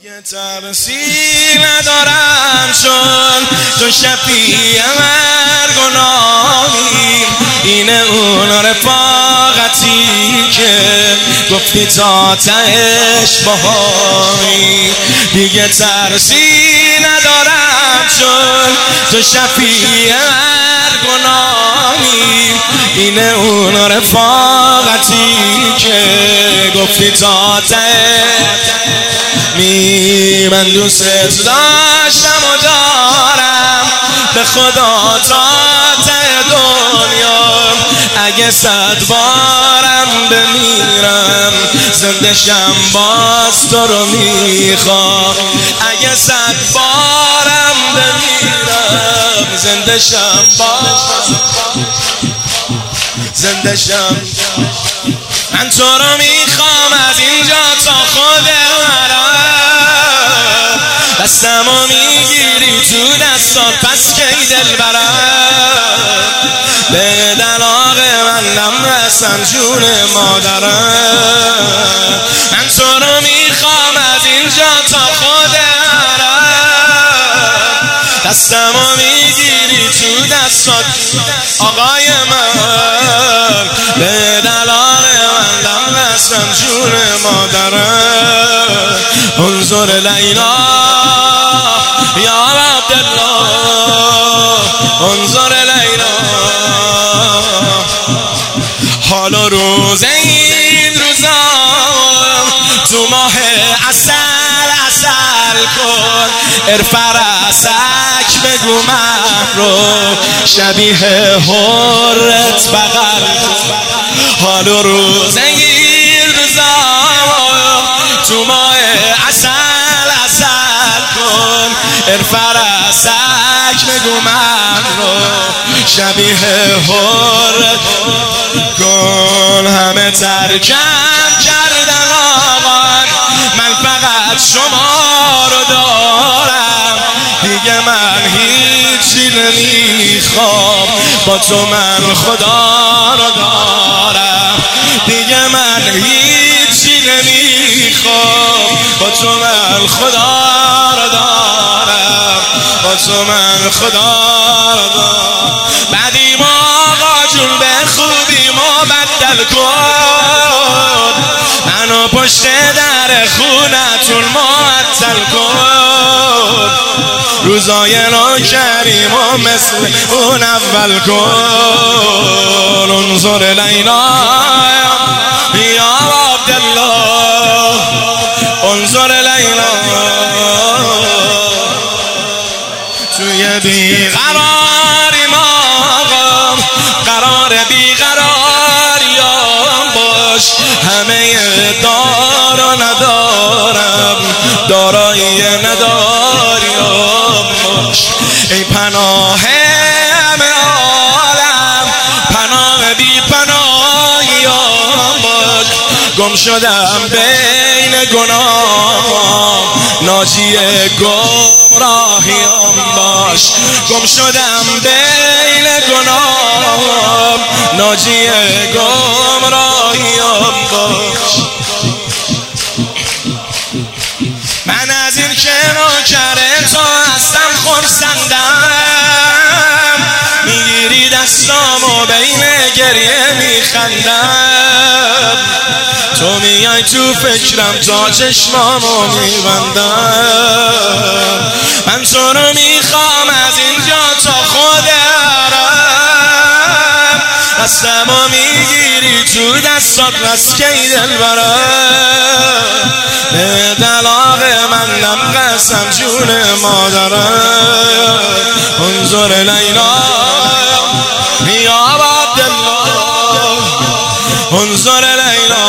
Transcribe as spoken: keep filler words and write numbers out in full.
دیگه ترسی ندارم چون تو شفیع مرگ و نامی. اینه اون رفاقتی که گفتی تا تهش باهایی. دیگه ترسی ندارم چون تو شفیع مرگ و نامی. اینه اون رفاقتی که گفتی تا تهش. می من دوست داشتم و دارم به خدا تا ته دنیا. اگه صد بارم بمیرم زنده شم باز تو رو میخوام. اگه صد بارم بمیرم زنده شم باز زنده شم. من تو رو میخوام از اینجا تا خود مرا. دستمو میگیری تو دستات پس کی دل برم. به دلاغ من نمرسم جون مادرم. من تو رو میخوام از اینجا تا خود مرم. دستمو میگیری تو دستات آقای من. به دلاغ من نمرسم جون مادرم. انظر لیلا یا عبدالله انظر لیلا. حال و روز این روزا تو ماه عسل عسل کن. ارفرسک بگو من رو شبیه حرت بغل کن. حال و روز این روزا تو ماه عسل عسل کن. ارفرسک بگو من رو شبیه حرت کن. همه ترکم کردن آقا من فقط شما رو دارم. دیگه من هیچی نمیخوام با تو من خدا رو دارم. دیگه من هیچی نمیخوام با تو من خدا رو دارم. با تو من خدا رو دارم. بعدیم آقا جون به خوبی مبدل کن. منو پشت در خونتون معطل کن. روزای نو کریم و مثل اون اول کن. انظر لیلا یا عبدالله انظر لیلا. توی بیقراریم آقا قرار بیقراریام باش. همه دار و ندارم دارایی نداریام باش. ای پناه همه عالم پناه بی پناهیام باش. گم شدم بین گناه ناجی گمراهیام باش. گم شدم بین گناه ناجی گمراهیام باش. من از این که نوکر تو هستم خرسندم. میگیری دستامو بین گریه میخندم. تو میای تو فکرم تا چشمامو میبندم. من تو رو میخوام از اینجا تا خود مرم. دستمو میگیری تو دستات بس کی دل برم. به دلاغ من نمرسم جون مادرم. انظر لیلا یا عبدالله انظر لیلا